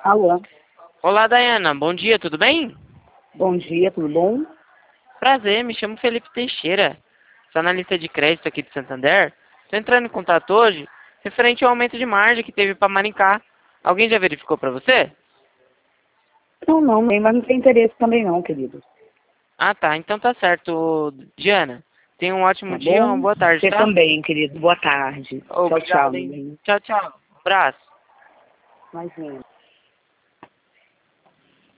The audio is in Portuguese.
Alô, Olá, Dayana. Bom dia, tudo bem? bom dia, tudo bom? Prazer, me chamo Felipe Teixeira. Sou analista de crédito aqui de Santander. Estou entrando em contato hoje referente ao aumento de margem que teve para Maringá. Alguém já verificou para você? Não, mas não tem interesse também não, querido. Ah, tá. Então tá certo. Diana, tenha um ótimo Tá dia, uma bom? boa tarde, Você tá? também, querido. Boa tarde. Tchau, tchau, Obrigado, meu hein? bem. Tchau, tchau. Abraço. Imagina.